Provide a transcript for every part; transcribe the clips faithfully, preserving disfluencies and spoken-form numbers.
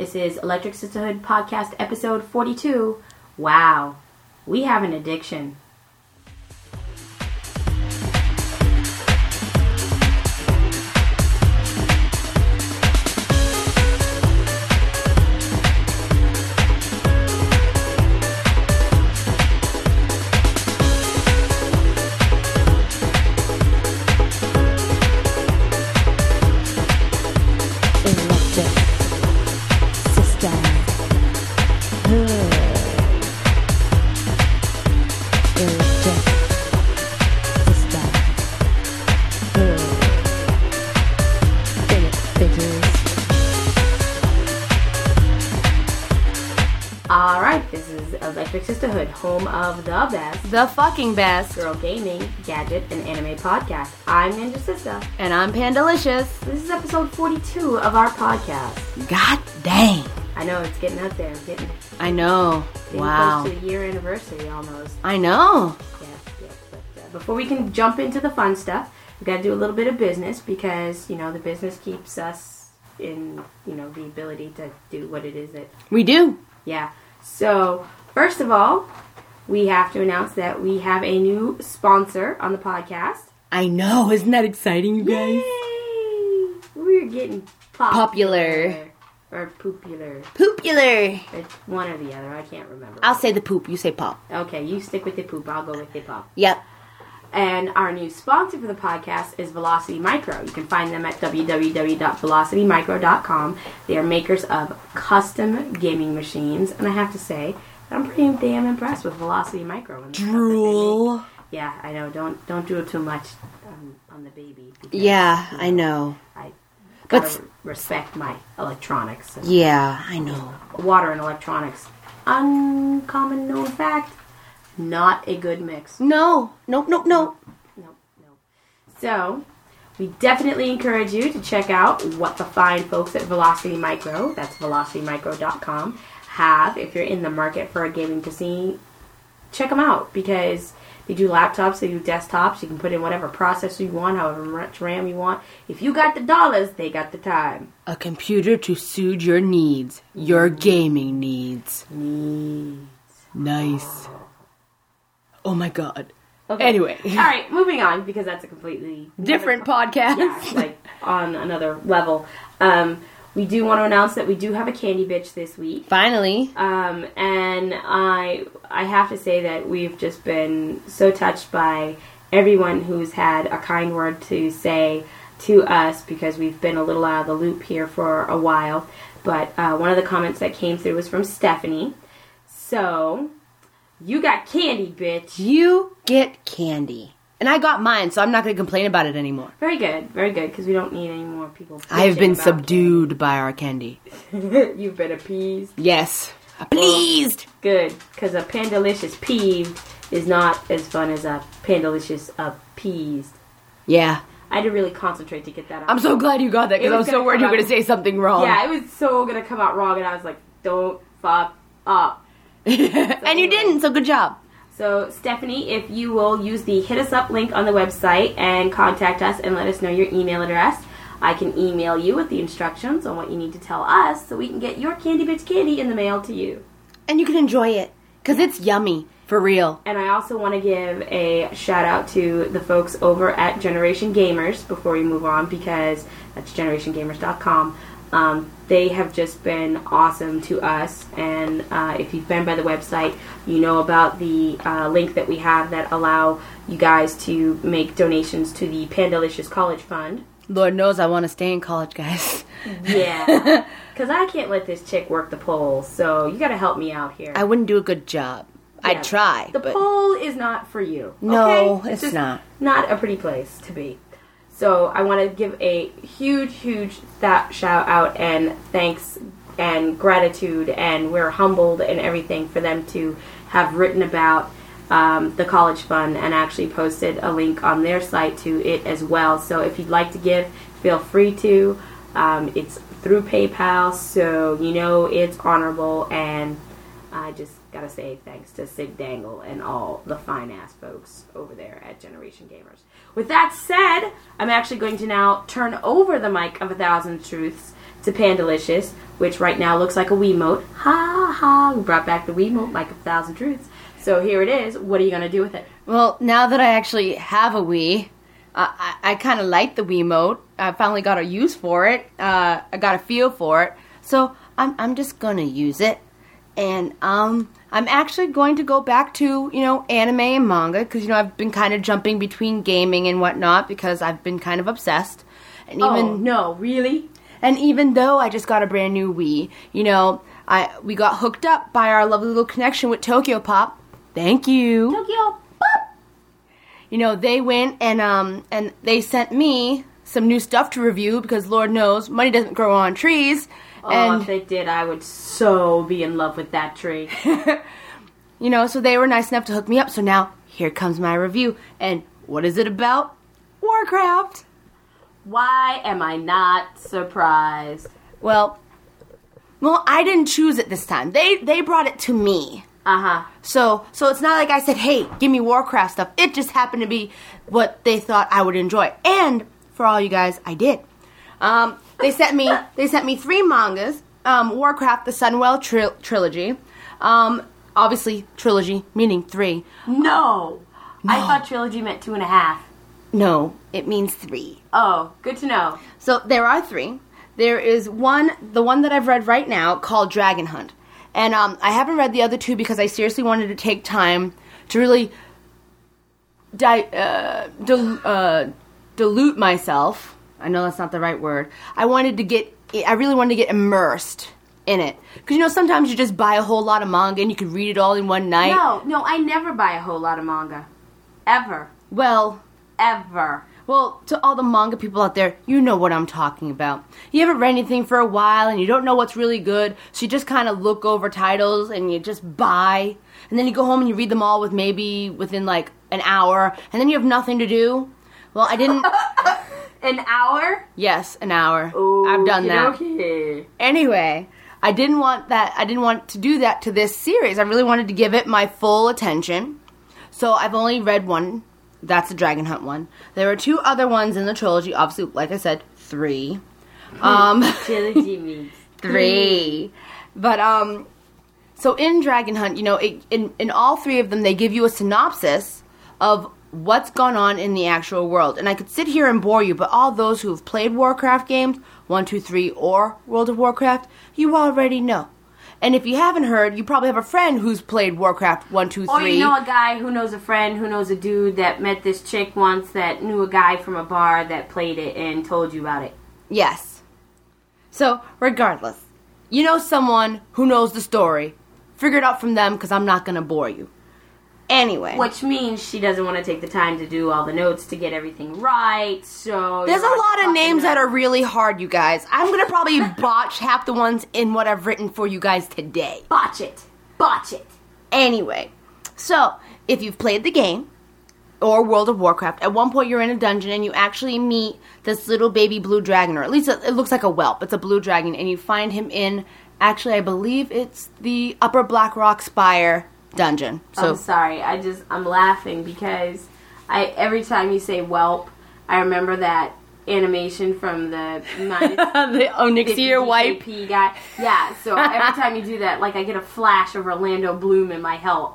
This is Electric Sisterhood Podcast episode forty-two. Wow, we have an addiction. Electric Sisterhood, home of the best, the fucking best girl gaming, gadget, and anime podcast. I'm Ninja Sister. And I'm Pandalicious. This is episode forty-two of our podcast. God dang. I know, it's getting out there. Getting, I know. Wow. Close to the year anniversary almost. I know. Yeah, yeah. But uh, before we can jump into the fun stuff, we got to do a little bit of business because, you know, the business keeps us in, you know, the ability to do what it is that we do. Yeah. So, first of all, we have to announce that we have a new sponsor on the podcast. I know. Isn't that exciting, you guys? Yay! We're getting popular. popular. Or popular. Popular. It's one or the other. I can't remember. I'll say the poop. You say pop. Okay, you stick with the poop. I'll go with the pop. Yep. And our new sponsor for the podcast is Velocity Micro. You can find them at w w w dot velocity micro dot com. They are makers of custom gaming machines. And I have to say, I'm pretty damn impressed with Velocity Micro. And Drool. Yeah, I know. Don't don't do it too much on, on the baby. Because, yeah, you know, I know. I gotta but, respect my electronics. And, yeah, I know. Water and electronics. Uncommon known fact. Not a good mix. No. Nope, nope, nope. Nope, nope. So, we definitely encourage you to check out what the fine folks at Velocity Micro, that's velocity micro dot com, have. If you're in the market for a gaming P C, check them out because they do laptops, they do desktops. You can put in whatever processor you want, however much RAM you want. If you got the dollars, they got the time. A computer to suit your needs, your gaming needs. Needs. Nice. Oh my god. Okay. Anyway. All right, moving on because that's a completely different po- podcast. Yeah, like on another level. Um, we do want to announce that we do have a candy bitch this week. Finally. Um, and I I have to say that we've just been so touched by everyone who's had a kind word to say to us because we've been a little out of the loop here for a while. But uh, one of the comments that came through was from Stephanie. So, you got candy, bitch. You get candy. And I got mine, so I'm not going to complain about it anymore. Very good, very good, because we don't need any more people. I have been subdued candy. by our candy. You've been appeased? Yes. Pleased. Well, good, because a Pandalicious peeved is not as fun as a Pandalicious appeased. Yeah. I had to really concentrate to get that out. I'm so glad you got that, because I was so worried you were going to say something wrong. Yeah, it was so going to come out wrong, and I was like, don't fuck up. So and you anyway. didn't, so good job. So, Stephanie, if you will use the hit us up link on the website and contact us and let us know your email address, I can email you with the instructions on what you need to tell us so we can get your Candy Bitch candy in the mail to you. And you can enjoy it, because it's yummy, for real. And I also want to give a shout out to the folks over at Generation Gamers before we move on, because that's generation gamers dot com. Um, they have just been awesome to us, and uh, if you've been by the website, you know about the uh, link that we have that allow you guys to make donations to the Pandalicious College Fund. Lord knows I want to stay in college, guys. Yeah, because I can't let this chick work the polls, so you got to help me out here. I wouldn't do a good job. Yeah, I'd try. The but... poll is not for you. No, okay? it's, it's not. Not a pretty place to be. So I want to give a huge, huge th- shout out and thanks and gratitude, and we're humbled and everything for them to have written about um, the College Fund and actually posted a link on their site to it as well. So if you'd like to give, feel free to. Um, it's through PayPal, so you know it's honorable, and I just gotta say thanks to Sig Dangle and all the fine ass folks over there at Generation Gamers. With that said, I'm actually going to now turn over the mic of A Thousand Truths to Pandalicious, which right now looks like a Wiimote. Ha ha! We brought back the Wiimote like a thousand truths. So here it is. What are you going to do with it? Well, now that I actually have a Wii, uh, I, I kind of like the Wiimote. I finally got a use for it. Uh, I got a feel for it. So I'm I'm just going to use it. And um, I'm actually going to go back to, you know, anime and manga, because, you know, I've been kind of jumping between gaming and whatnot, because I've been kind of obsessed. And even oh, no, really? And even though I just got a brand new Wii, you know, I we got hooked up by our lovely little connection with Tokyo Pop. Thank you. Tokyo Pop! You know, they went and, um, and they sent me some new stuff to review, because Lord knows, money doesn't grow on trees. Oh, and if they did, I would so be in love with that tree. You know, so they were nice enough to hook me up. So now, here comes my review. And what is it about? Warcraft. Why am I not surprised? Well, well, I didn't choose it this time. They they brought it to me. Uh-huh. So so it's not like I said, hey, give me Warcraft stuff. It just happened to be what they thought I would enjoy. And for all you guys, I did. Um, they sent me they sent me three mangas. Um, Warcraft, the Sunwell tri- trilogy. Um, obviously, trilogy, meaning three. No. No. I thought trilogy meant two and a half. No, it means three. Oh, good to know. So there are three. There is one, the one that I've read right now, called Dragon Hunt. And um, I haven't read the other two because I seriously wanted to take time to really di- uh, dil- uh, dilute myself. I know that's not the right word. I wanted to get, I really wanted to get immersed in it. Because, you know, sometimes you just buy a whole lot of manga and you can read it all in one night. No, no, I never buy a whole lot of manga. Ever. Well... Ever. Well, to all the manga people out there, you know what I'm talking about. You haven't read anything for a while, and you don't know what's really good, so you just kind of look over titles, and you just buy, and then you go home and you read them all with maybe within, like, an hour, and then you have nothing to do. Well, I didn't... An hour? Yes, an hour. Ooh, I've done that. Okay. Anyway, I didn't want that, I didn't want to do that to this series. I really wanted to give it my full attention, so I've only read one. That's the Dragon Hunt one. There are two other ones in the trilogy. Obviously, like I said, three. Um, trilogy means three. But, um, so in Dragon Hunt, you know, it, in, in all three of them, they give you a synopsis of what's gone on in the actual world. And I could sit here and bore you, but all those who have played Warcraft games, one, two, three, or World of Warcraft, you already know. And if you haven't heard, you probably have a friend who's played Warcraft one, two, three. Or you know a guy who knows a friend who knows a dude that met this chick once that knew a guy from a bar that played it and told you about it. Yes. So, regardless, you know someone who knows the story. Figure it out from them, because I'm not going to bore you. Anyway. Which means she doesn't want to take the time to do all the notes to get everything right, so... There's a lot of names that are really hard, you guys. I'm going to probably botch half the ones in what I've written for you guys today. Botch it. Botch it. Anyway, so, if you've played the game, or World of Warcraft, at one point you're in a dungeon and you actually meet this little baby blue dragon, or at least it looks like a whelp. It's a blue dragon, and you find him in, actually, I believe it's the Upper Blackrock Spire dungeon. So I'm sorry, I just, I'm laughing because I every time you say whelp, I remember that animation from the the Onyxia wipe guy. Yeah, so every time you do that, like I get a flash of Orlando Bloom in my help.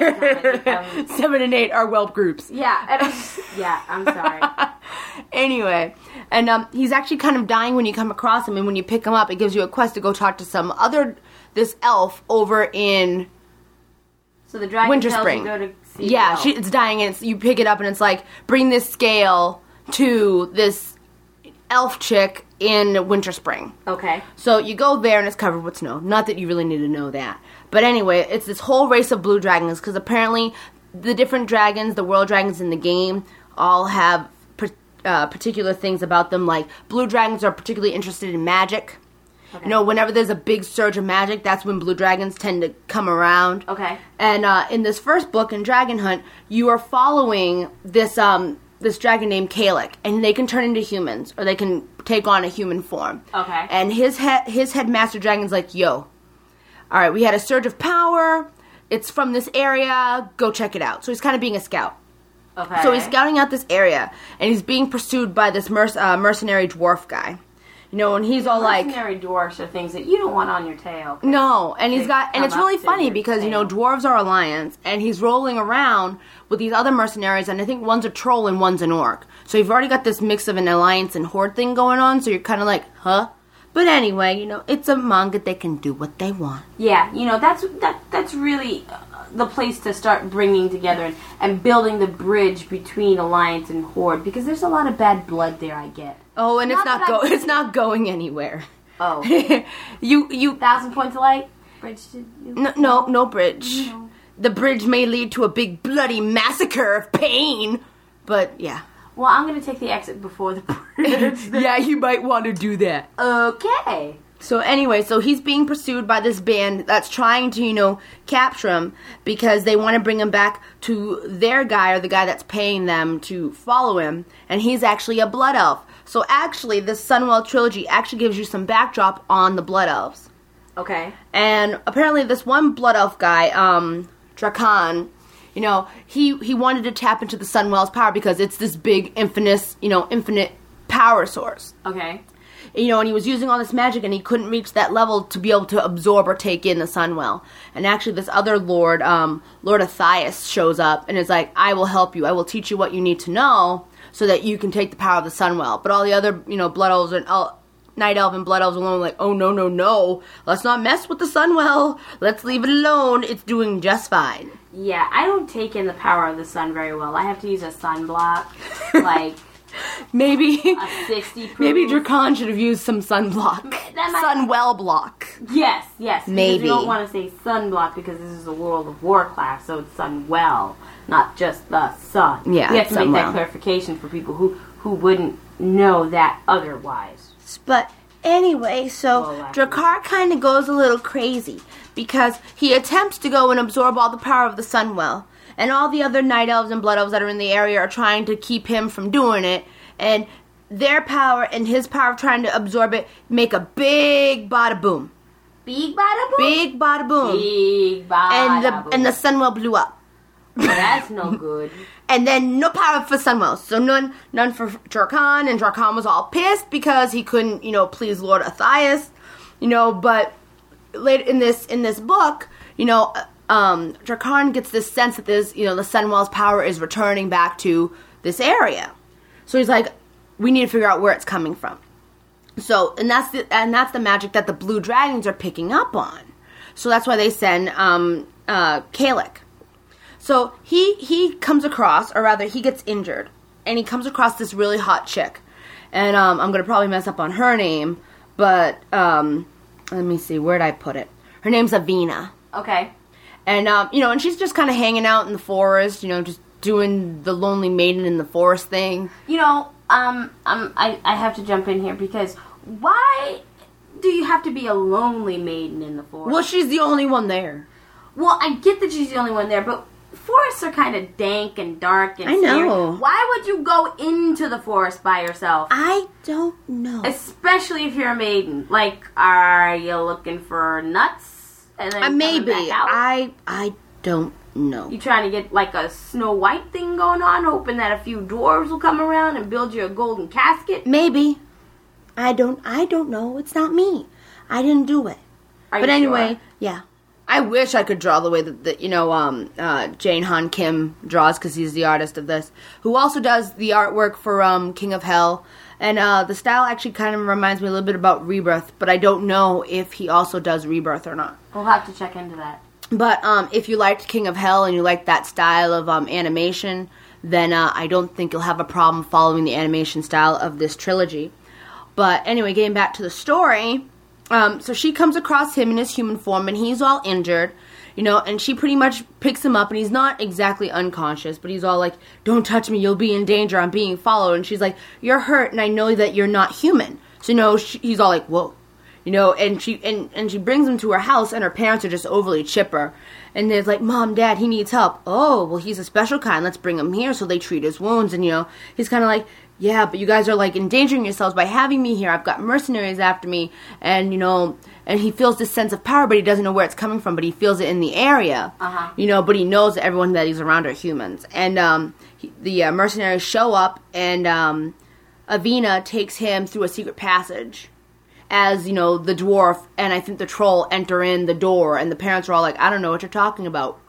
Seven and eight are whelp groups. Yeah, and I'm just, yeah, I'm sorry. Anyway, and um, he's actually kind of dying when you come across him, and when you pick him up, it gives you a quest to go talk to some other, this elf over in So the dragon Winter tells Spring. you go to see Yeah, she, it's dying, and it's, you pick it up, and it's like, bring this scale to this elf chick in Winter Spring. Okay. So you go there, and it's covered with snow. Not that you really need to know that. But anyway, it's this whole race of blue dragons, because apparently the different dragons, the world dragons in the game, all have uh, particular things about them. Like, blue dragons are particularly interested in magic. Okay. You know, whenever there's a big surge of magic, that's when blue dragons tend to come around. Okay. And uh, in this first book, in Dragon Hunt, you are following this um, this dragon named Kalik, and they can turn into humans, or they can take on a human form. Okay. And his head, his headmaster dragon's like, yo, all right, we had a surge of power. It's from this area. Go check it out. So he's kind of being a scout. Okay. So he's scouting out this area, and he's being pursued by this merc- uh, mercenary dwarf guy. You know, and he's all like... Mercenary dwarfs are things that you don't want on your tail. No, and he's They got... And come it's really up to funny your because, you know, tail. dwarves are alliance, and he's rolling around with these other mercenaries, and I think one's a troll and one's an orc. So you've already got this mix of an alliance and horde thing going on, so you're kind of like, huh? But anyway, you know, it's a manga. They can do what they want. Yeah, you know, that's that that's really uh, the place to start bringing together and, and building the bridge between alliance and horde, because there's a lot of bad blood there, I get. Oh, and it's Not not that go. I- It's not going anywhere. Oh. you you Thousand points of light? Bridge to you? no no no bridge. No. The bridge may lead to a big bloody massacre of pain, but yeah. Well, I'm going to take the exit before the bridge. Yeah, you might want to do that. Okay. So anyway, so he's being pursued by this band that's trying to, you know, capture him because they want to bring him back to their guy or the guy that's paying them to follow him, and he's actually a blood elf. So actually, this Sunwell trilogy actually gives you some backdrop on the blood elves. Okay. And apparently this one blood elf guy, um, Drakan, you know, he, he wanted to tap into the Sunwell's power because it's this big, infinite, you know, infinite power source. Okay. You know, and he was using all this magic, and he couldn't reach that level to be able to absorb or take in the Sunwell. And actually, this other lord, um, Lord Athias, shows up and is like, I will help you. I will teach you what you need to know so that you can take the power of the Sunwell. But all the other, you know, blood elves and el- night elf and blood elves alone were like, oh, no, no, no. Let's not mess with the Sunwell. Let's leave it alone. It's doing just fine. Yeah, I don't take in the power of the sun very well. I have to use a sunblock, like Maybe, a sixty proof. maybe Drakan should have used some sunblock. That might- Sunwell block. Yes, yes. because Maybe. You don't want to say sunblock because this is a World of War class, so it's sunwell, not just the sun. Yeah, we have to make sunwell. that clarification for people who, who wouldn't know that otherwise. But anyway, so Well, that- Drakkar kind of goes a little crazy because he attempts to go and absorb all the power of the Sunwell. And all the other night elves and blood elves that are in the area are trying to keep him from doing it. And their power and his power of trying to absorb it make a big bada boom. Big bada boom. Big bada boom. Big bada And the boom. and the Sunwell blew up. Well, that's no good. And then no power for Sunwell. So none none for Drakan, and Drakan was all pissed because he couldn't, you know, please Lord Athias. You know, but later in this in this book, you know, um, Drakan gets this sense that this, you know, the Sunwell's power is returning back to this area. So he's like, we need to figure out where it's coming from. So, and that's the and that's the magic that the blue dragons are picking up on. So that's why they send um, uh, Kalik. So he he comes across, or rather, he gets injured, and he comes across this really hot chick. And um, I'm gonna probably mess up on her name, but um, let me see, where'd I put it? Her name's Avina. Okay. And, um, you know, and she's just kind of hanging out in the forest, you know, just doing the lonely maiden in the forest thing. You know, um, um, I, I have to jump in here because why do you have to be a lonely maiden in the forest? Well, she's the only one there. Well, I get that she's the only one there, but forests are kind of dank and dark and I know. scary. Why would you go into the forest by yourself? I don't know. Especially if you're a maiden. Like, are you looking for nuts? And then Uh, coming maybe. back out? I I don't know. You trying to get like a Snow White thing going on, hoping that a few dwarves will come around and build you a golden casket? Maybe. I don't I don't know. It's not me. I didn't do it. Are But you anyway, sure? yeah. I wish I could draw the way that, that you know, um, uh, Jane Han Kim draws, because he's the artist of this, who also does the artwork for um, King of Hell. And uh, the style actually kind of reminds me a little bit about Rebirth, but I don't know if he also does Rebirth or not. We'll have to check into that. But um, if you liked King of Hell and you like that style of um, animation, then uh, I don't think you'll have a problem following the animation style of this trilogy. But anyway, getting back to the story, um, so she comes across him in his human form, and he's all injured, you know, and she pretty much picks him up, and he's not exactly unconscious, but he's all like, don't touch me, you'll be in danger, I'm being followed. And she's like, you're hurt, and I know that you're not human. So, you know, she, he's all like, whoa. You know, and she and, and she brings him to her house, and her parents are just overly chipper. And they're like, Mom, Dad, he needs help. Oh, well, he's a special kind. Let's bring him here. So they treat his wounds. And, you know, he's kind of like, yeah, but you guys are, like, endangering yourselves by having me here. I've got mercenaries after me. And, you know, and he feels this sense of power, but he doesn't know where it's coming from. But he feels it in the area. Uh-huh. You know, but he knows that everyone that he's around are humans. And um, he, the uh, mercenaries show up, and um, Avina takes him through a secret passage as, you know, the dwarf and I think the troll enter in the door, and the parents are all like, I don't know what you're talking about.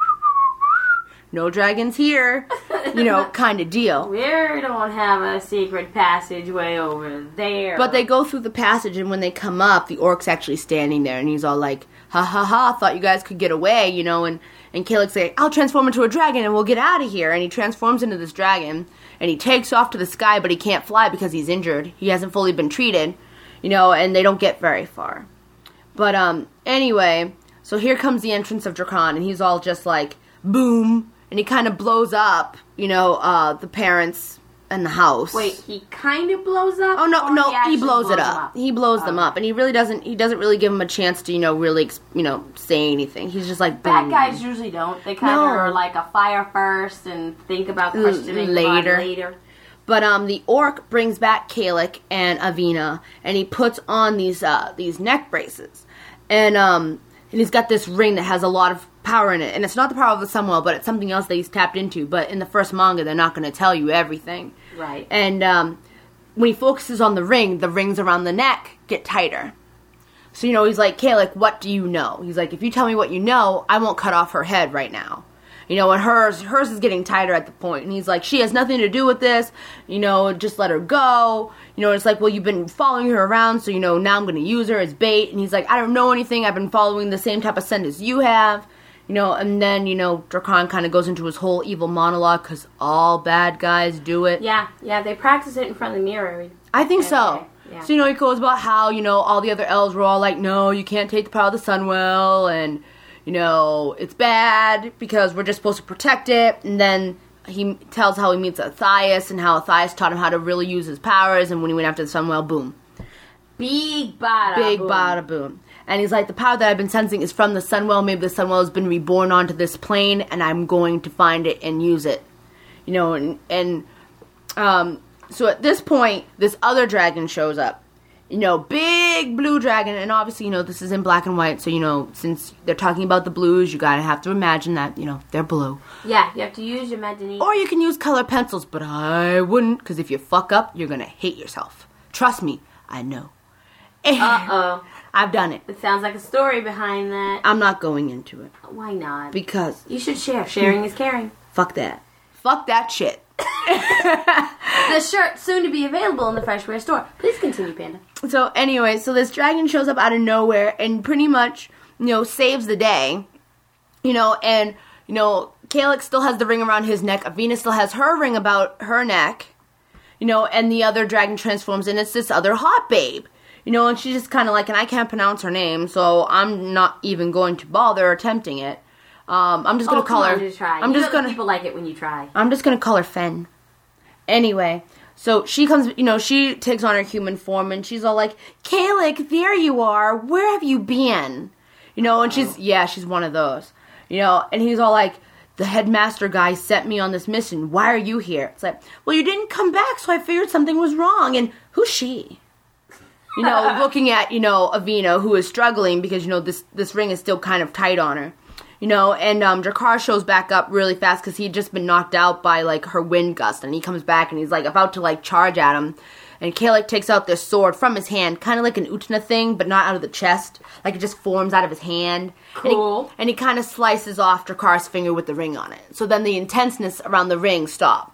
No dragons here, you know, kind of deal. We don't have a secret passageway over there. But they go through the passage, and when they come up, the orc's actually standing there, and he's all like, ha ha ha, thought you guys could get away, you know, and, and Calic's like, I'll transform into a dragon and we'll get out of here. And he transforms into this dragon, and he takes off to the sky, but he can't fly because he's injured. He hasn't fully been treated, you know, and they don't get very far. But, um, anyway, so here comes the entrance of Drakon, and he's all just like, boom. And he kind of blows up, you know, uh, the parents and the house. Wait, he kind of blows up? Oh, no, no, he, he blows, blows it up. up. He blows oh. them up. And he really doesn't, he doesn't really give them a chance to, you know, really, you know, say anything. He's just like, boom. Bad guys usually don't. They kind of no. are like a fire first and think about questioning later. later. But, um, the orc brings back Calic and Avina, and he puts on these, uh, these neck braces. And, um, and he's got this ring that has a lot of power in it. And it's not the power of the Sunwell, but it's something else that he's tapped into. But in the first manga, they're not going to tell you everything. Right. And um, when he focuses on the ring, the rings around the neck get tighter. So, you know, he's like, Calic, what do you know? He's like, if you tell me what you know, I won't cut off her head right now. You know, and hers, hers is getting tighter at the point. And he's like, she has nothing to do with this. You know, just let her go. You know, it's like, well, you've been following her around, so, you know, now I'm going to use her as bait. And he's like, I don't know anything. I've been following the same type of scent as you have. You know, and then, you know, Drakon kind of goes into his whole evil monologue because all bad guys do it. Yeah, yeah, they practice it in front of the mirror. I think so. Yeah. So, you know, he goes about how, you know, all the other elves were all like, no, you can't take the power of the Sunwell, and, you know, it's bad because we're just supposed to protect it. And then he tells how he meets Athaios and how Athaios taught him how to really use his powers, and when he went after the Sunwell, boom. Big bada Big boom. bada boom. And he's like, the power that I've been sensing is from the Sunwell. Maybe the Sunwell has been reborn onto this plane, and I'm going to find it and use it. You know, and, and um, so at this point, this other dragon shows up. You know, big blue dragon. And obviously, you know, this is in black and white. So, you know, since they're talking about the blues, you gotta have to imagine that, you know, they're blue. Yeah, you have to use your imagination. Or you can use color pencils, but I wouldn't, because if you fuck up, you're gonna hate yourself. Trust me, I know. Uh-oh. I've done it. It sounds like a story behind that. I'm not going into it. Why not? Because... You should share. Sharing is caring. Fuck that. Fuck that shit. The shirt soon to be available in the Freshwear store. Please continue, Panda. So anyway, so this dragon shows up out of nowhere and pretty much, you know, saves the day. You know, and, you know, Calic still has the ring around his neck. Avina still has her ring about her neck. You know, and the other dragon transforms and it's this other hot babe. You know, and she's just kind of like, and I can't pronounce her name, so I'm not even going to bother attempting it. Um, I'm just going to oh, call come her... On, try. I'm you just going to... People like it when you try. I'm just going to call her Fen. Anyway, so she comes, you know, she takes on her human form, and she's all like, Calic, there you are. Where have you been? You know, and she's, yeah, she's one of those. You know, and he's all like, the headmaster guy sent me on this mission. Why are you here? It's like, well, you didn't come back, so I figured something was wrong. And who's she? You know, looking at, you know, Avina, who is struggling because, you know, this, this ring is still kind of tight on her. You know, and um, Drakkar shows back up really fast because he'd just been knocked out by, like, her wind gust. And he comes back and he's, like, about to, like, charge at him. And Calic takes out this sword from his hand, kind of like an Utna thing, but not out of the chest. Like, it just forms out of his hand. Cool. And he, and he kind of slices off Drakkar's finger with the ring on it. So then the intenseness around the ring stops.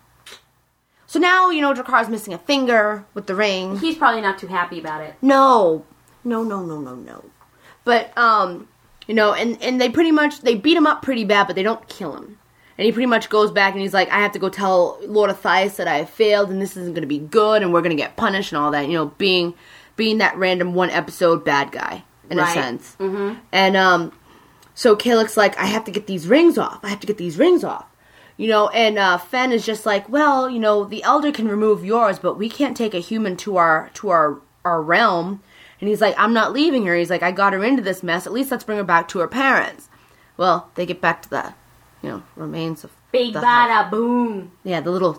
So now, you know, Drakkar's missing a finger with the ring. He's probably not too happy about it. No. No, no, no, no, no. But, um, you know, and, and they pretty much, they beat him up pretty bad, but they don't kill him. And he pretty much goes back and he's like, I have to go tell Lord Athaios that I have failed and this isn't going to be good and we're going to get punished and all that. You know, being being that random one episode bad guy, in right. a sense. Mm-hmm. And, um, so Calic's like, I have to get these rings off. I have to get these rings off. You know, and uh, Fen is just like, well, you know, the Elder can remove yours, but we can't take a human to our to our, our realm. And he's like, I'm not leaving her. He's like, I got her into this mess. At least let's bring her back to her parents. Well, they get back to the, you know, remains of Big the bada house. boom. Yeah, the little,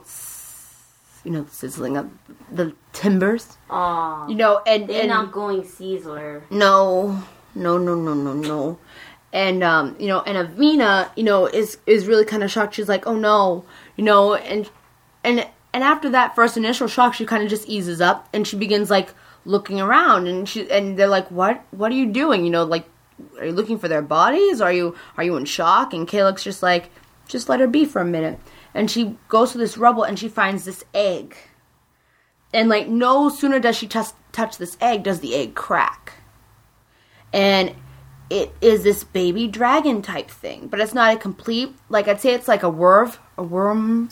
you know, sizzling of the timbers. Aw. You know, and... They're and, not going Sizzler. No. No, no, no, no, no. And, um, you know, and Avina, you know, is is really kind of shocked. She's like, oh, no. You know, and and and after that first initial shock, she kind of just eases up. And she begins, like, looking around, and she and they're like, "What? What are you doing? You know, like, are you looking for their bodies? Are you are you in shock?" And Calic's just like, "Just let her be for a minute." And she goes to this rubble, and she finds this egg. And like, no sooner does she touch touch this egg, does the egg crack. And it is this baby dragon type thing, but it's not a complete. Like, I'd say it's like a werv, a worm.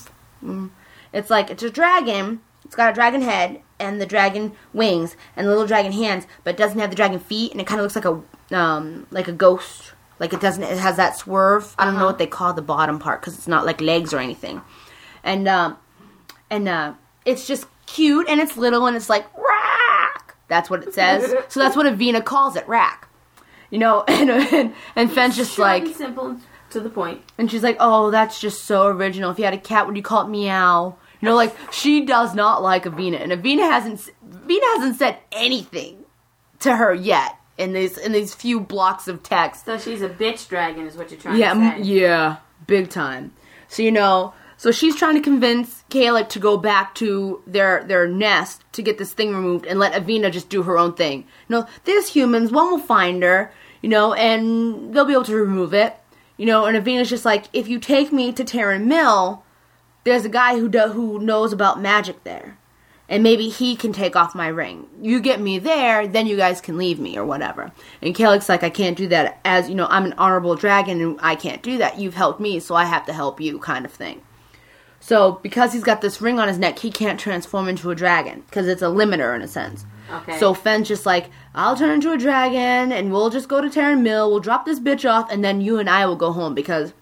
It's like it's a dragon. It's got a dragon head and the dragon wings and the little dragon hands, but it doesn't have the dragon feet, and it kind of looks like a um, like a ghost. Like it doesn't. It has that swerve. I don't uh-huh. know what they call the bottom part because it's not like legs or anything. And um, and uh, it's just cute, and it's little, and it's like rack. That's what it says. So that's what Avina calls it, rack. You know, and and, and Fenn's just Short like and simple to the point. And she's like, "Oh, that's just so original. If you had a cat, would you call it Meow?" You know, like, she does not like Avina, and Avina hasn't Avina hasn't said anything to her yet in these in these few blocks of text. So she's a bitch dragon, is what you're trying yeah, to say. M- yeah, big time. So you know, so she's trying to convince Calic to go back to their their nest to get this thing removed and let Avina just do her own thing. You know, there's humans, one will find her, you know, and they'll be able to remove it. You know, and Avina's just like, if you take me to Terran Mill, there's a guy who do, who knows about magic there. And maybe he can take off my ring. You get me there, then you guys can leave me or whatever. And Calic's like, I can't do that. As, you know, I'm an honorable dragon and I can't do that. You've helped me, so I have to help you kind of thing. So, because he's got this ring on his neck, he can't transform into a dragon. Because it's a limiter in a sense. Okay. So Fenn's just like, I'll turn into a dragon and we'll just go to Terran Mill. We'll drop this bitch off and then you and I will go home. Because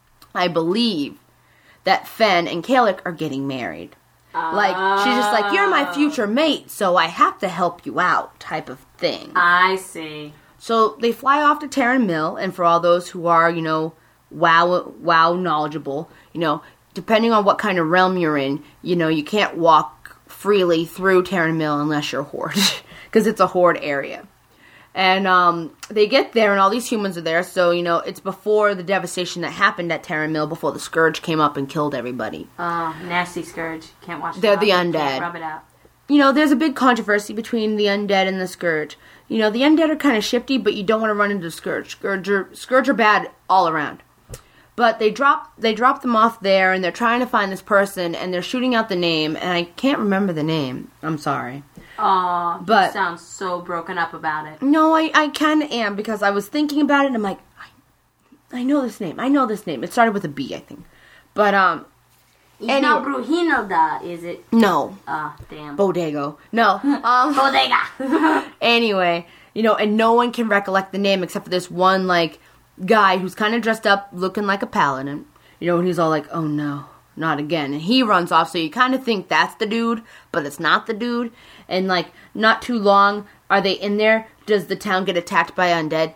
I believe that Fenn and Calic are getting married. Uh, like, she's just like, you're my future mate, so I have to help you out type of thing. I see. So they fly off to Terran Mill, and for all those who are, you know, wow, wow knowledgeable, you know, depending on what kind of realm you're in, you know, you can't walk freely through Terran Mill unless you're Horde, because it's a Horde area. And um, they get there, and all these humans are there. So, you know, it's before the devastation that happened at Terran Mill, before the Scourge came up and killed everybody. Oh, nasty Scourge. Can't watch it. They're the undead. Can't rub it out. You know, there's a big controversy between the undead and the Scourge. You know, the undead are kind of shifty, but you don't want to run into the Scourge. Scourge are, Scourge are bad all around. But they drop they drop them off there, and they're trying to find this person, and they're shooting out the name, and I can't remember the name. I'm sorry. Aw, but you sound so broken up about it. No, I, I kind of am, because I was thinking about it, and I'm like, I, I know this name. I know this name. It started with a B, I think. But, um... It's anyway. not Brujinilda, is it? No. Ah, uh, damn. Bodego. No. Um, Bodega. Anyway, you know, and no one can recollect the name except for this one, like, guy who's kind of dressed up, looking like a paladin. You know, and he's all like, oh no, not again. And he runs off, so you kind of think that's the dude, but it's not the dude. And, like, not too long, are they in there? Does the town get attacked by undead?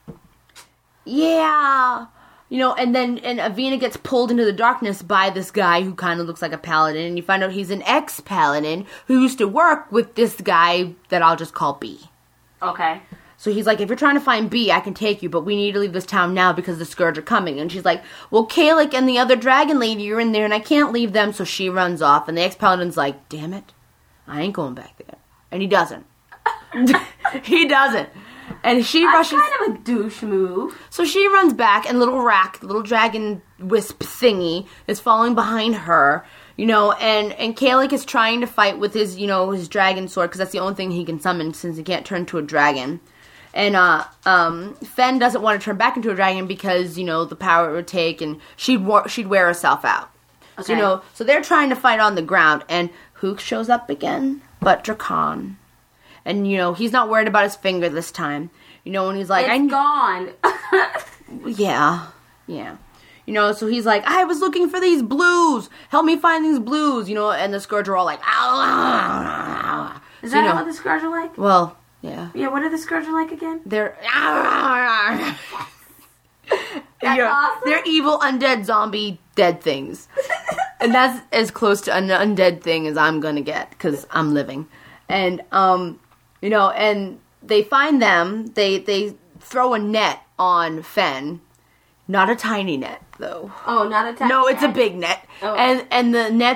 Yeah. You know, and then and Avina gets pulled into the darkness by this guy who kind of looks like a paladin. And you find out he's an ex-paladin who used to work with this guy that I'll just call B. Okay. So he's like, if you're trying to find B, I can take you, but we need to leave this town now because the Scourge are coming. And she's like, well, Calic and the other dragon lady are in there, and I can't leave them, so she runs off. And the ex-paladin's like, damn it, I ain't going back there. And he doesn't. He doesn't. And she That's rushes... kind of a douche move. So she runs back, and little Rack, the little dragon wisp thingy, is following behind her. You know, and, and Calic is trying to fight with his, you know, his dragon sword, because that's the only thing he can summon, since he can't turn to a dragon. And, uh, um, Fenn doesn't want to turn back into a dragon because, you know, the power it would take, and she'd, war- she'd wear herself out. Okay. So, you know, so they're trying to fight on the ground, and who shows up again? But Drakan. And, you know, he's not worried about his finger this time. You know, and he's like... It's I gone. Yeah. Yeah. You know, so he's like, I was looking for these blues. Help me find these blues. You know, and the Scourge are all like... Ow. Is so, that you know, what the Scourge are like? Well... Yeah. Yeah, what are the Scourge like again? They're... That's you know, awesome. They're evil, undead, zombie, dead things. And that's as close to an undead thing as I'm gonna get, because I'm living. And, um, you know, and they find them, they, they throw a net on Fenn. Not a tiny net, though. Oh, not a tiny No, net? it's a big net. Oh. And, and the net's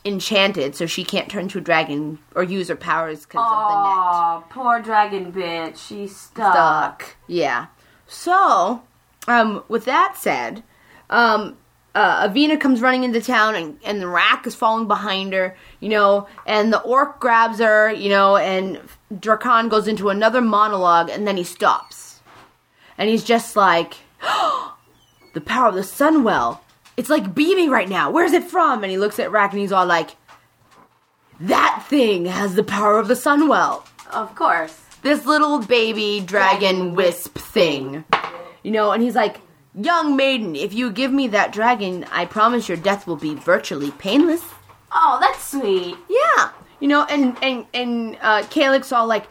enchanted, so she can't turn into a dragon or use her powers because of the net. Oh, poor dragon bitch. She's stuck. Stuck. Yeah. So, um, with that said, um, uh, Avina comes running into town, and, and the Rack is falling behind her, you know, and the orc grabs her, you know, and Drakon goes into another monologue, and then he stops. And he's just like, oh, the power of the Sunwell. It's like beaming right now. Where's it from? And he looks at Rack, and he's all like, that thing has the power of the Sunwell. Of course. This little baby dragon, Dragon wisp thing. You know, and he's like, young maiden, if you give me that dragon, I promise your death will be virtually painless. Oh, that's sweet. Yeah. You know, and, and, and uh, Calyx all like,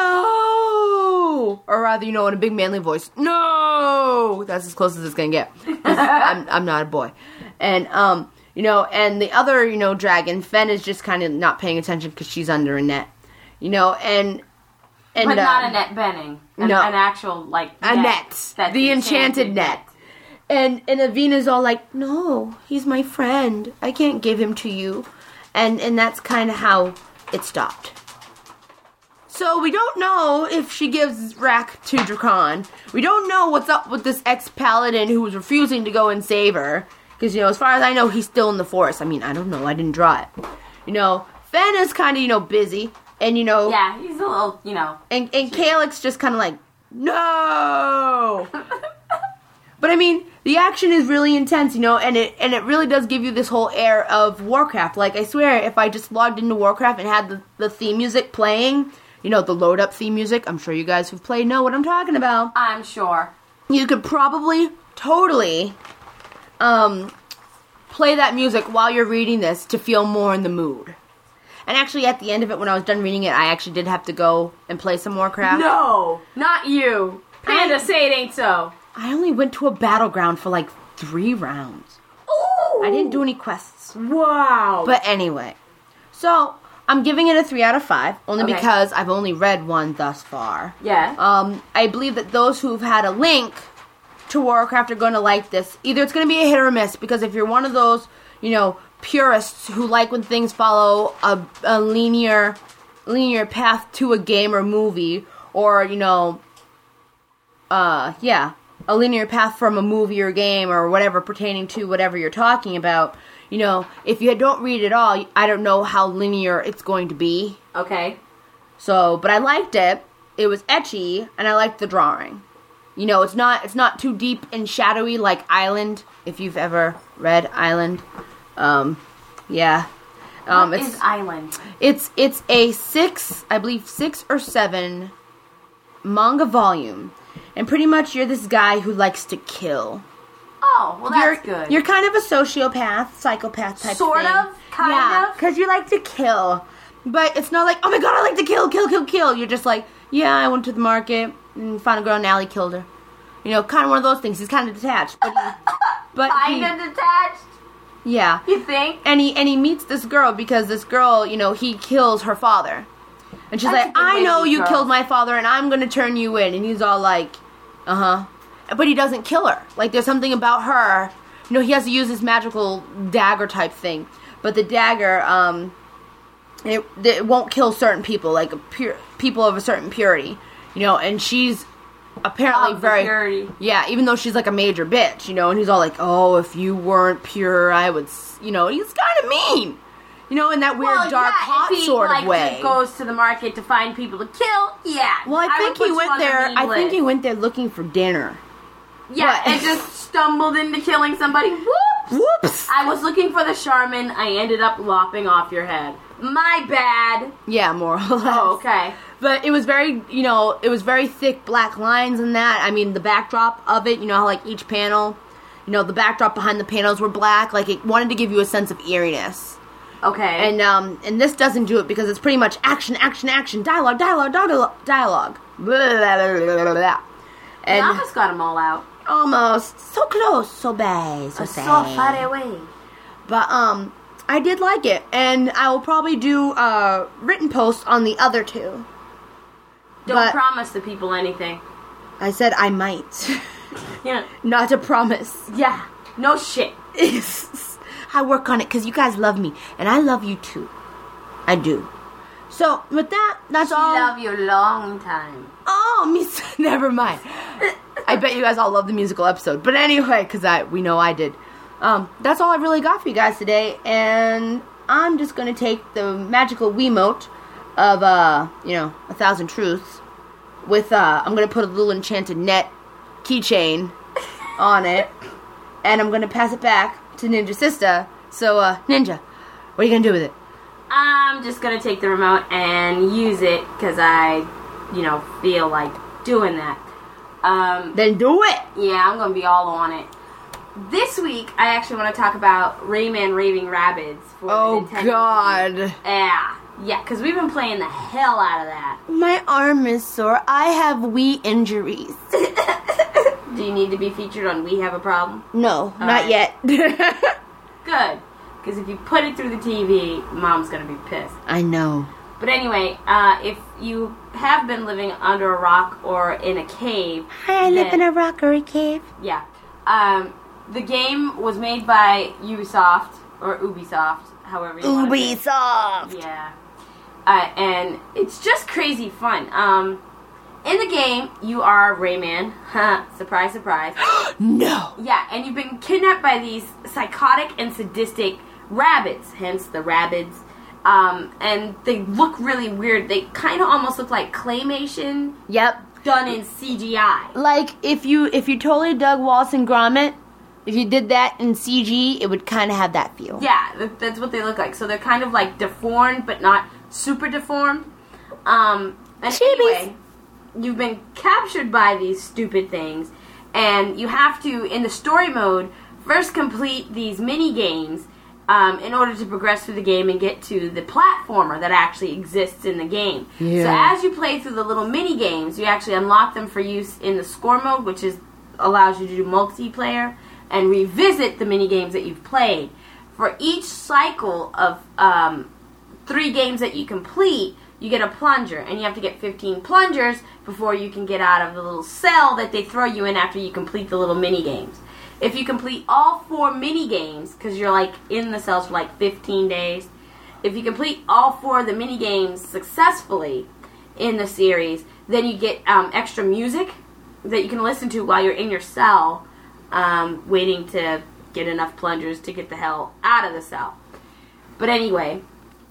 no! Or rather, you know, in a big manly voice, no! That's as close as it's gonna get. 'Cause I'm, I'm not a boy. And, um, you know, and the other, you know, dragon, Fen, is just kind of not paying attention because she's under a net. You know, and... and but not uh, a net benning. An, no. an actual, like, a net. net. That's The enchanted net. And and Avina's all like, no, he's my friend. I can't give him to you. And and that's kind of how it stopped. So we don't know if she gives Rack to Drakon. We don't know what's up with this ex-paladin who was refusing to go and save her. Because, you know, as far as I know, he's still in the forest. I mean, I don't know. I didn't draw it. You know, Fen is kind of, you know, busy. And, you know... Yeah, he's a little, you know... And, and Calyx just kind of like, no! But, I mean, the action is really intense, you know, and it and it really does give you this whole air of Warcraft. Like, I swear, if I just logged into Warcraft and had the, the theme music playing, you know, the load-up theme music, I'm sure you guys who've played know what I'm talking about. I'm sure. You could probably totally um, play that music while you're reading this to feel more in the mood. And actually, at the end of it, when I was done reading it, I actually did have to go and play some Warcraft. No! Not you! Panda, say it ain't so. I only went to a battleground for like three rounds. Ooh! I didn't do any quests. Wow! But anyway, so I'm giving it a three out of five, only Okay. because I've only read one thus far. Yeah. Um, I believe that those who've had a link to Warcraft are going to like this. Either it's going to be a hit or a miss, because if you're one of those, you know, purists who like when things follow a, a linear, linear path to a game or movie, or, you know, uh, yeah, a linear path from a movie or game or whatever pertaining to whatever you're talking about, you know, if you don't read it all, I don't know how linear it's going to be. Okay. So, but I liked it. It was etchy, and I liked the drawing. You know, it's not it's not too deep and shadowy like Island, if you've ever read Island. Um, yeah. Um, What it's, is Island? It's it's a six, I believe, six or seven manga volume. And pretty much you're this guy who likes to kill. Oh, well, that's you're, good. You're kind of a sociopath, psychopath type Sort thing. of? Kind yeah, of? because you like to kill. But it's not like, oh my god, I like to kill, kill, kill, kill. You're just like, yeah, I went to the market and found a girl in an alley, killed her. You know, kind of one of those things. He's kind of detached. But, he, but Kind he, of detached? yeah. You think? And he, and he meets this girl because this girl, you know, he kills her father. And she's That's a like, good way I to know meet you girls. killed my father and I'm going to turn you in. And he's all like, uh-huh. But he doesn't kill her. Like, there's something about her. You know, he has to use this magical dagger type thing. But the dagger, um, it, it won't kill certain people, like pure, people of a certain purity. You know, and she's apparently Of the very... purity. Yeah, even though she's like a major bitch, you know, and he's all like, oh, if you weren't pure, I would, s-, you know, he's kind of mean. You know, in that weird, Well, dark, yeah, hot if he, sort like, of way. just goes to the market to find people to kill, yeah. Well, I think would he put went you on the there. mean I think list. he went there looking for dinner. Yeah, What? and just stumbled into killing somebody. Whoops! Whoops! I was looking for the Charmin. I ended up lopping off your head. My bad. Yeah, more or less. Oh, okay. But it was very, you know, it was very thick black lines in that. I mean, the backdrop of it, you know, how like each panel, you know, the backdrop behind the panels were black. Like it wanted to give you a sense of eeriness. Okay. And um, and this doesn't do it because it's pretty much action, action, action, dialogue, dialogue, dialogue, dialogue. Blah, blah, blah, blah, blah. And Malthus got them all out. almost so close, so bad, so So sad. far away. But um, I did like it, and I will probably do uh written posts on the other two. Don't But- promise the people anything. I said I might, Yeah. not to promise. Yeah. No shit. I work on it because you guys love me. And I love you too. I do. So, with that, that's she all. I love you a long time. Oh, me, never mind. I bet you guys all love the musical episode. But anyway, because I we know I did. Um, that's all I really got for you guys today. And I'm just going to take the magical Wiimote of, uh, you know, A Thousand Truths. With, uh, I'm going to put a little enchanted net keychain on it. And I'm going to pass it back to Ninja Sister. So, uh, Ninja, what are you going to do with it? I'm just going to take the remote and use it because I, you know, feel like doing that. Um, then do it! Yeah, I'm going to be all on it. This week, I actually want to talk about Rayman Raving Rabbids. For oh, Nintendo God. Wii. Yeah. Yeah, because we've been playing the hell out of that. My arm is sore. I have Wii injuries. Do you need to be featured on We Have a Problem? No, All not right. yet. Good. Because if you put it through the T V, Mom's going to be pissed. I know. But anyway, uh, if you have been living under a rock or in a cave... Hi, I live then, in a rockery cave. Yeah. Um, the game was made by Ubisoft, or Ubisoft, however you want to say it. Ubisoft! Yeah. Uh, and it's just crazy fun. Um, in the game, you are Rayman. Surprise, surprise. No! Yeah, and you've been kidnapped by these psychotic and sadistic rabbits, hence the Rabbids. Um, and they look really weird. They kind of almost look like claymation. Yep. Done in C G I. Like, if you if you totally dug Wallace and Gromit, if you did that in C G, it would kind of have that feel. Yeah, that, that's what they look like. So they're kind of like deformed, but not super deformed. Um, and Chibies. anyway, you've been captured by these stupid things, and you have to, in the story mode, first complete these mini games um, in order to progress through the game and get to the platformer that actually exists in the game. Yeah. So as you play through the little mini games, you actually unlock them for use in the score mode, which is allows you to do multiplayer and revisit the mini games that you've played. For each cycle of um, three games that you complete, you get a plunger, and you have to get fifteen plungers before you can get out of the little cell that they throw you in after you complete the little mini games. If you complete all four mini games, because you're like in the cells for like fifteen days, if you complete all four of the mini games successfully in the series, then you get um, extra music that you can listen to while you're in your cell, um, waiting to get enough plungers to get the hell out of the cell. But anyway,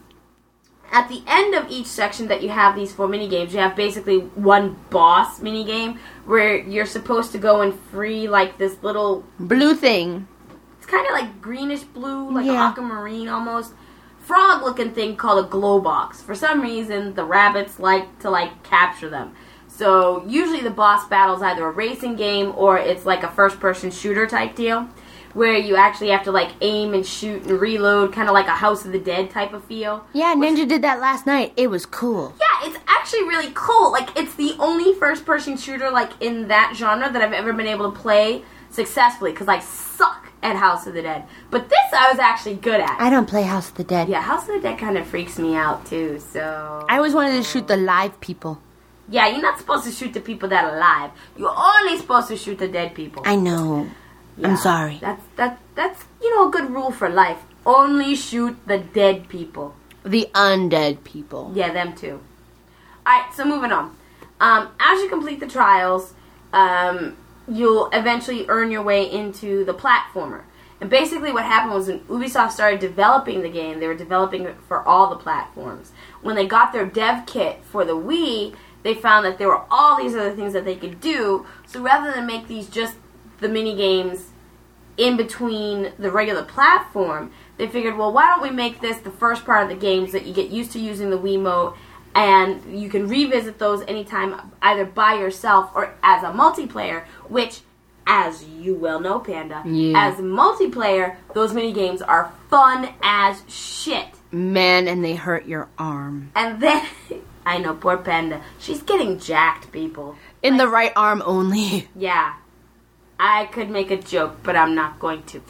at the end of each section that you have these four mini games, you have basically one boss mini game where you're supposed to go and free like this little Blue thing. It's kind of like greenish blue, like Yeah. aquamarine almost, frog-looking thing called a glow box. For some reason, the rabbits like to like capture them. So usually the boss battle is either a racing game or it's like a first-person shooter type deal, where you actually have to like aim and shoot and reload, kind of like a House of the Dead type of feel. Yeah, Ninja did that last night. It was cool. Yeah, it's actually really cool. Like, it's the only first-person shooter, like, in that genre that I've ever been able to play successfully, because I suck at House of the Dead. But this I was actually good at. I don't play House of the Dead. Yeah, House of the Dead kind of freaks me out, too, so... I always wanted to shoot the live people. Yeah, you're not supposed to shoot the people that are alive. You're only supposed to shoot the dead people. I know. Yeah, I'm sorry. That's, that, that's, you know, a good rule for life. Only shoot the dead people. The undead people. Yeah, them too. Alright, so moving on. Um, as you complete the trials, um, you'll eventually earn your way into the platformer. And basically what happened was when Ubisoft started developing the game, they were developing it for all the platforms. When they got their dev kit for the Wii, they found that there were all these other things that they could do. So rather than make these just the mini games in between the regular platform, they figured, well, why don't we make this the first part of the game so that you get used to using the Wiimote, and you can revisit those anytime, either by yourself or as a multiplayer, which, as you well know, Panda, Yeah. as multiplayer, those mini games are fun as shit. Man, and they hurt your arm. And then, I know, poor Panda, she's getting jacked, people. In the right arm only. Yeah. I could make a joke, but I'm not going to.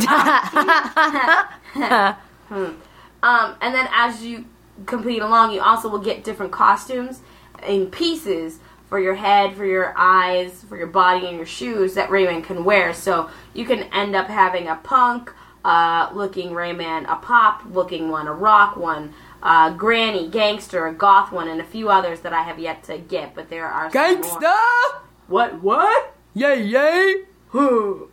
hmm. Um, and then as you complete along, you also will get different costumes in pieces for your head, for your eyes, for your body, and your shoes that Rayman can wear. So you can end up having a punk, uh, looking Rayman, a pop looking one, a rock one, uh, granny, gangster, a goth one, and a few others that I have yet to get, but there are some Gangsta! more. What, what? Yay, yay! Who?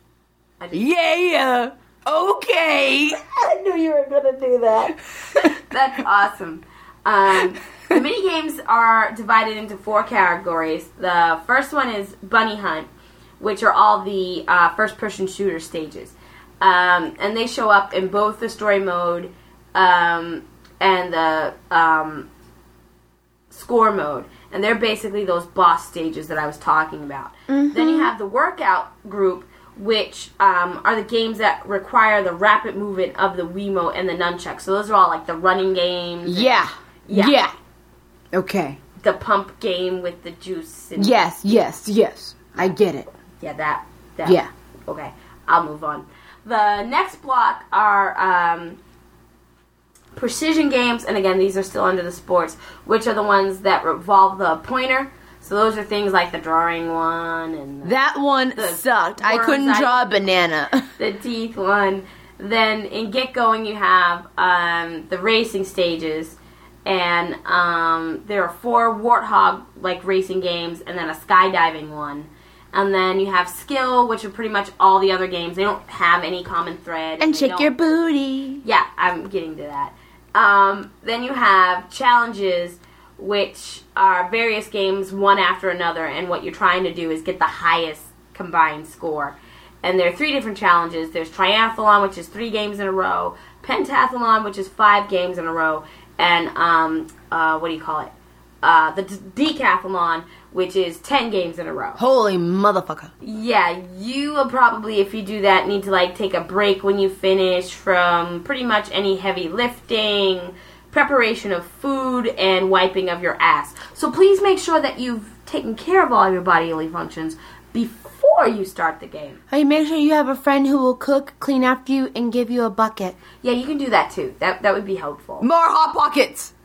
Yeah! Okay! I knew you were going to do that. That's awesome. Um, the mini games are divided into four categories. The first one is Bunny Hunt, which are all the uh, first-person shooter stages. Um, and they show up in both the story mode um, and the um, score mode. And they're basically those boss stages that I was talking about. Mm-hmm. Then you have the workout group, which um, are the games that require the rapid movement of the Wiimote and the nunchuck. So those are all like the running games. Yeah. Yeah. Yeah. Okay. The pump game with the juice. And yes, yes, yes. I get it. Yeah, that. that yeah. Okay, I'll move on. The next block are um, precision games, and again, these are still under the sports, which are the ones that revolve the pointer. So those are things like the drawing one and the, that one sucked. I couldn't draw a banana. The teeth one. Then in Get Going, you have um, the racing stages, and um, there are four Warthog like racing games, and then a skydiving one. And then you have Skill, which are pretty much all the other games. They don't have any common thread. And Shake Your Booty. Yeah, I'm getting to that. Um, then you have Challenges, which are various games, one after another. And what you're trying to do is get the highest combined score. And there are three different challenges. There's Triathlon, which is three games in a row. Pentathlon, which is five games in a row. And, um, uh, what do you call it? Uh, the d- Decathlon, which is ten games in a row. Holy motherfucker. Yeah, you will probably, if you do that, need to, like, take a break when you finish from pretty much any heavy lifting, preparation of food, and wiping of your ass. So please make sure that you've taken care of all your bodily functions before you start the game. Hey, make sure you have a friend who will cook, clean after you, and give you a bucket. Yeah, you can do that, too. That, that would be helpful. More Hot Pockets!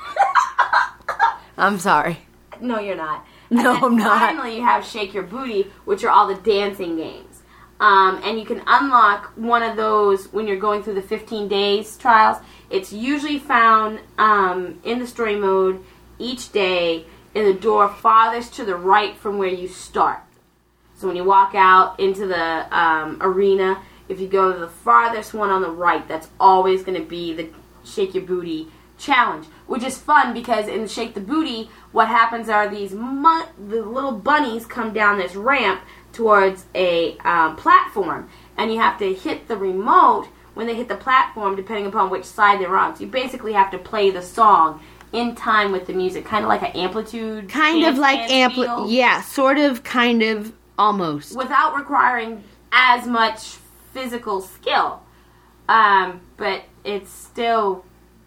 I'm sorry. No, you're not. No, I'm not. Finally, you have Shake Your Booty, which are all the dancing games. Um, and you can unlock one of those when you're going through the fifteen days trials. It's usually found um, in the story mode each day in the door farthest to the right from where you start. So when you walk out into the um, arena, if you go to the farthest one on the right, that's always going to be the Shake Your Booty challenge, which is fun because in Shake the Booty, what happens are these mu- the little bunnies come down this ramp towards a um, platform, and you have to hit the remote when they hit the platform, depending upon which side they're on. So you basically have to play the song in time with the music, kind of like an amplitude, kind of like amplitude, yeah, sort of, kind of, almost, without requiring as much physical skill. Um, but it's still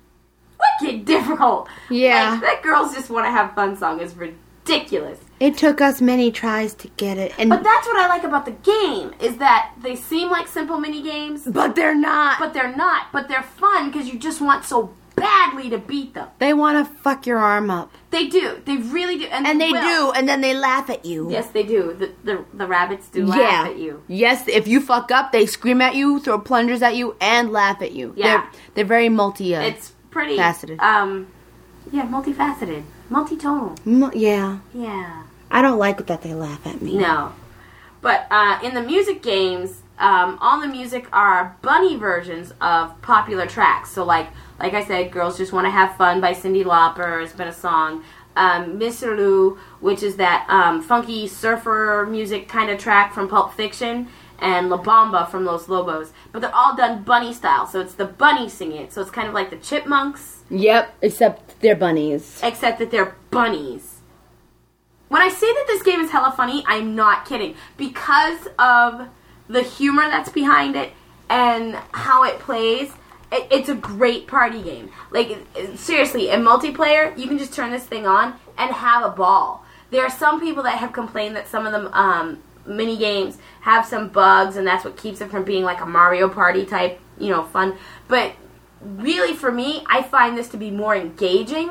wicked difficult. Yeah. Like, that Girls Just Want to Have Fun song is ridiculous. It took us many tries to get it. And but that's what I like about the game, is that they seem like simple mini games. But they're not. But they're not. But they're fun because you just want so badly to beat them. They want to fuck your arm up. They do. They really do. And, and they, they do. And then they laugh at you. Yes, they do. The the, the rabbits do laugh yeah. at you. Yes, if you fuck up, they scream at you, throw plungers at you, and laugh at you. Yeah. They're, they're very multi- uh, It's pretty faceted. Um, yeah, multifaceted, multitonal. M- yeah, yeah. I don't like that they laugh at me. No, but uh, in the music games, um, all the music are bunny versions of popular tracks. So, like, like I said, "Girls Just Want to Have Fun" by Cyndi Lauper has been a song. Um, Misirlou, which is that um, funky surfer music kind of track from Pulp Fiction. And La Bamba from Los Lobos. But they're all done bunny style, so it's the bunnies singing it. So it's kind of like the Chipmunks. Yep, except they're bunnies. Except that they're bunnies. When I say that this game is hella funny, I'm not kidding. Because of the humor that's behind it and how it plays, it, it's a great party game. Like, seriously, in multiplayer, you can just turn this thing on and have a ball. There are some people that have complained that some of them... Um, mini games have some bugs, and that's what keeps it from being like a Mario Party type, you know, fun. But really, for me, I find this to be more engaging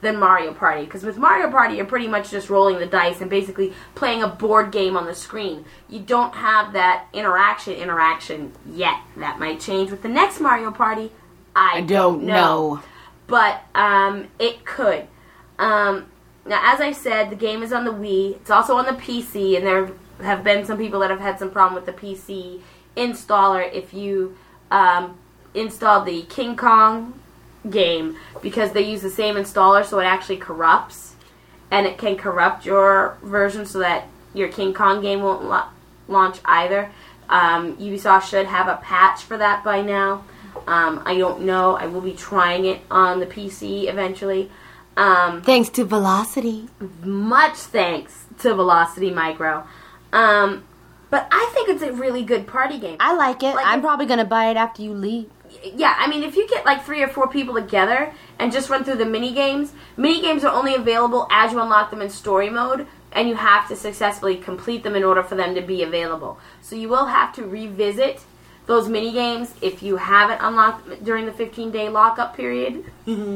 than Mario Party. Because with Mario Party, you're pretty much just rolling the dice and basically playing a board game on the screen. You don't have that interaction interaction yet. That might change with the next Mario Party. I, I don't, don't know. know. But um, it could. Um, now, as I said, the game is on the Wii. It's also on the P C, and there have been some people that have had some problem with the P C installer if you um, install the King Kong game, because they use the same installer, so it actually corrupts, and it can corrupt your version so that your King Kong game won't la- launch either. Um, Ubisoft should have a patch for that by now. Um, I don't know. I will be trying it on the P C eventually. Um, Thanks to Velocity. much thanks to Velocity Micro. Um, but I think it's a really good party game. I like it. Like I'm if- probably going to buy it after you leave. Yeah, I mean, if you get like three or four people together and just run through the mini games, mini games are only available as you unlock them in story mode, and you have to successfully complete them in order for them to be available. So you will have to revisit those mini games if you haven't unlocked during the fifteen-day lockup period.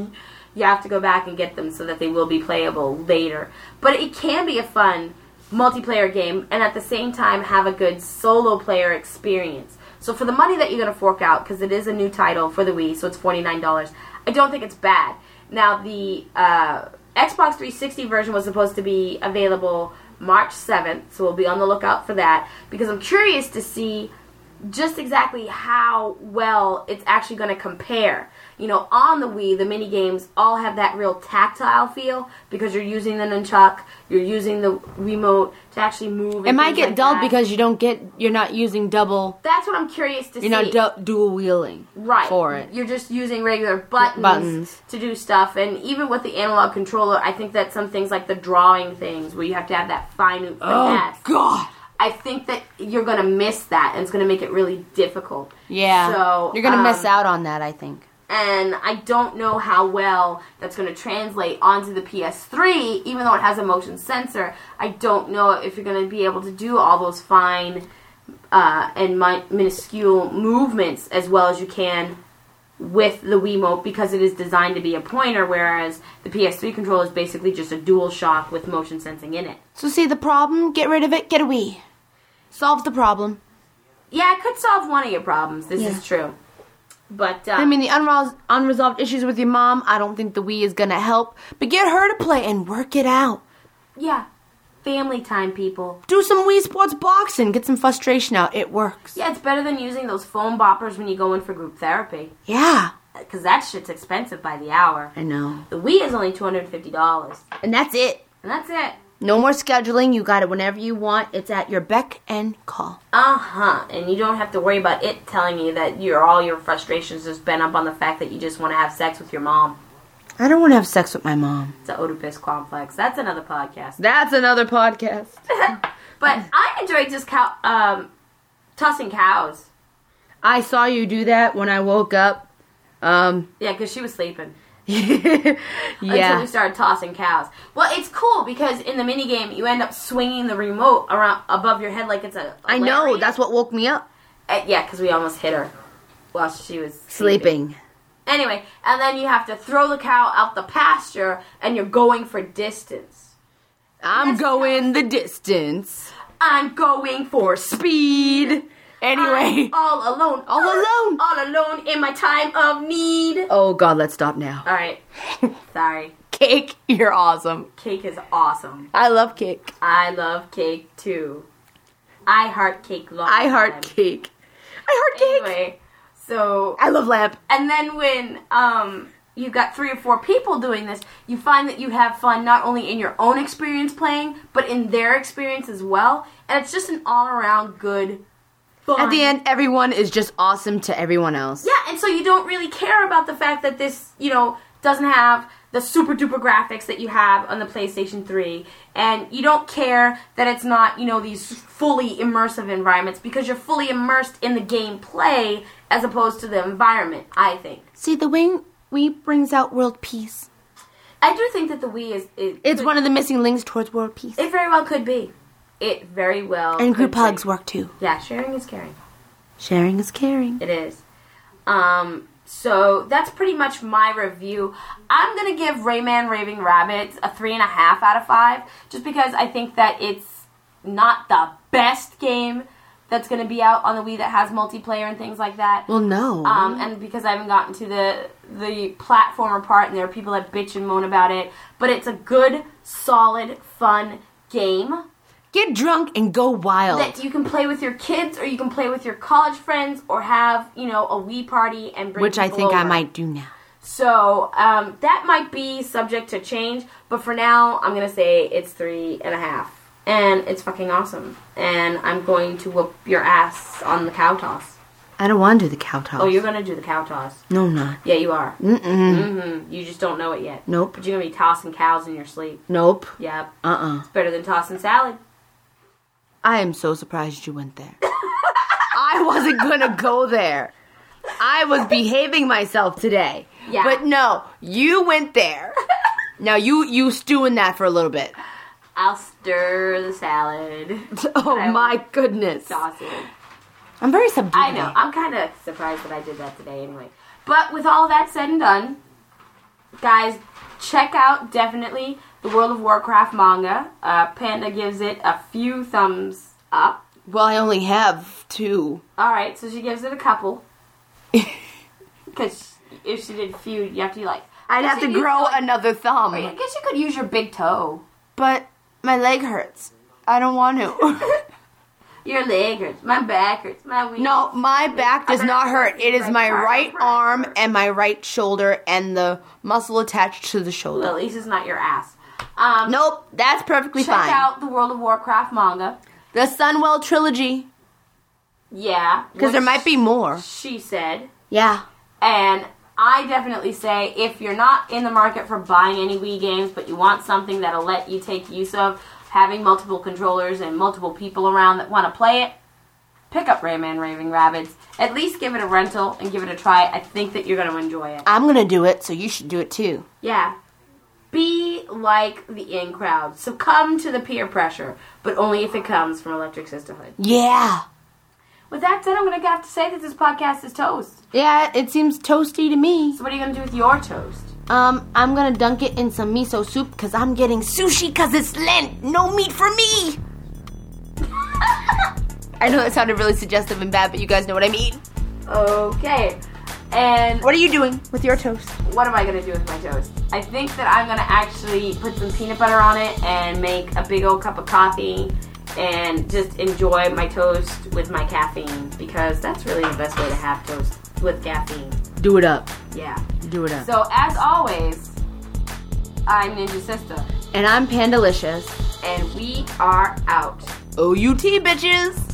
You have to go back and get them so that they will be playable later. But it can be a fun multiplayer game and at the same time have a good solo player experience. So for the money that you're going to fork out, because it is a new title for the Wii, so it's forty-nine dollars, I don't think it's bad. Now, the uh, Xbox three sixty version was supposed to be available March seventh, so we'll be on the lookout for that, because I'm curious to see just exactly how well it's actually going to compare. You know, on the Wii, the mini games all have that real tactile feel because you're using the nunchuck, you're using the remote to actually move. It and might things get like dull that. because you don't get, you're not using double, That's what I'm curious to you're see. not du- dual wheeling right. for it. You're just using regular buttons, Buttons. to do stuff. And even with the analog controller, I think that some things like the drawing things where you have to have that fine finesse. Oh, God. I think that you're going to miss that, and it's going to make it really difficult. Yeah. So, you're going to um, miss out on that, I think. And I don't know how well that's going to translate onto the P S three, even though it has a motion sensor. I don't know if you're going to be able to do all those fine uh, and mi- minuscule movements as well as you can with the Wiimote, because it is designed to be a pointer, whereas the P S three controller is basically just a dual shock with motion sensing in it. So see the problem? Get rid of it, get a Wii. Solves the problem. Yeah, it could solve one of your problems. This Yeah. is true. But, uh, I mean, the unres- unresolved issues with your mom, I don't think the Wii is going to help. But get her to play and work it out. yeah, family time, people. Do some Wii Sports boxing. Get some frustration out. It works. Yeah, it's better than using those foam boppers when you go in for group therapy. Yeah. Because that shit's expensive by the hour. I know. The Wii is only two hundred fifty dollars. And that's it. And that's it. No more scheduling. You got it whenever you want. It's at your beck and call. Uh-huh. And you don't have to worry about it telling you that your all your frustrations is bent up on the fact that you just want to have sex with your mom. I don't want to have sex with my mom. It's an Oedipus complex. That's another podcast. That's another podcast. But I enjoy just cow- um, tossing cows. I saw you do that when I woke up. Um, Yeah, because she was sleeping. Until yeah. we started tossing cows. Well, it's cool because in the minigame, you end up swinging the remote around above your head like it's a, a I know. lariat. That's what woke me up. Uh, yeah, because we almost hit her while she was sleeping. Sleeping. Anyway, and then you have to throw the cow out the pasture, and you're going for distance. I'm That's going the distance. I'm going for Speed. Anyway. I'm all alone. All alone. All alone in my time of need. Oh, God, let's stop now. All right. Sorry. Cake, you're awesome. Cake is awesome. I love cake. I love cake, too. I heart cake long I heart time. cake. I heart cake. Anyway, so... I love lamp. And then when um, you've got three or four people doing this, you find that you have fun not only in your own experience playing, but in their experience as well. And it's just an all-around good fun. At the end, everyone is just awesome to everyone else. Yeah, and so you don't really care about the fact that this, you know, doesn't have the super-duper graphics that you have on the PlayStation three. And you don't care that it's not, you know, these fully immersive environments because you're fully immersed in the gameplay as opposed to the environment, I think. See, the Wii, Wii brings out world peace. I do think that the Wii is... is It's could- one of the missing links towards world peace. It very well could be. It very well And group could hugs be. work too. Yeah, sharing is caring. Sharing is caring. It is. Um, So that's pretty much my review. I'm going to give Rayman Raving Rabbids a three and a half out of five, just because I think that it's not the best game that's going to be out on the Wii that has multiplayer and things like that. Well, no. Um, and because I haven't gotten to the the platformer part, and there are people that bitch and moan about it, but it's a good, solid, fun game. Get drunk and go wild. That you can play with your kids, or you can play with your college friends, or have, you know, a Wii party and bring Which I people think over. I might do now. So, um, that might be subject to change, but for now, I'm going to say it's three and a half. And it's fucking awesome. And I'm going to whoop your ass on the cow toss. I don't want to do the cow toss. Oh, you're going to do the cow toss. No, I'm not. Yeah, you are. Mm-mm. Mm-hmm. You just don't know it yet. Nope. But you're going to be tossing cows in your sleep. Nope. Yep. Uh-uh. It's better than tossing salad. I am so surprised you went there. I wasn't going to go there. I was behaving myself today. Yeah. But no, you went there. Now, you, you stew in that for a little bit. I'll stir the salad. Oh, I my goodness. Toss it. I'm very subdued I know. today. I'm kind of surprised that I did that today anyway. But with all that said and done, guys, check out definitely the World of Warcraft manga. Uh, Panda gives it a few thumbs up. Well, I only have two. Alright, so she gives it a couple. Because if she did few, you have to be like... I'd have to grow like, another thumb. I guess you could use your big toe. But my leg hurts. I don't want to. Your leg hurts. My back hurts. My wee. No, my back does not hurt. It is my right arm hurts. and my right shoulder and the muscle attached to the shoulder. Well, at least it's not your ass. Um, Nope, that's perfectly check fine. out the World of Warcraft manga. The Sunwell trilogy. Yeah. Because there which might be more. She said. Yeah. And I definitely say if you're not in the market for buying any Wii games, but you want something that'll let you take use of having multiple controllers and multiple people around that want to play it, pick up Rayman Raving Rabbids. At least give it a rental and give it a try. I think that you're going to enjoy it. I'm going to do it, so you should do it too. Yeah. Be like the in crowd. Succumb to the peer pressure, but only if it comes from Electric Sisterhood. Yeah. With that said, I'm going to have to say that this podcast is toast. Yeah, it seems toasty to me. So what are you going to do with your toast? Um, I'm going to dunk it in some miso soup because I'm getting sushi because it's Lent. No meat for me. I know that sounded really suggestive and bad, but you guys know what I mean. Okay. And What are you doing with your toast? what am I going to do with my toast? I think that I'm going to actually put some peanut butter on it and make a big old cup of coffee and just enjoy my toast with my caffeine, because that's really the best way to have toast, with caffeine. Do it up. Yeah. Do it up. So, as always, I'm Ninja Sister, And I'm Pandalicious. and we are out. O U T, bitches!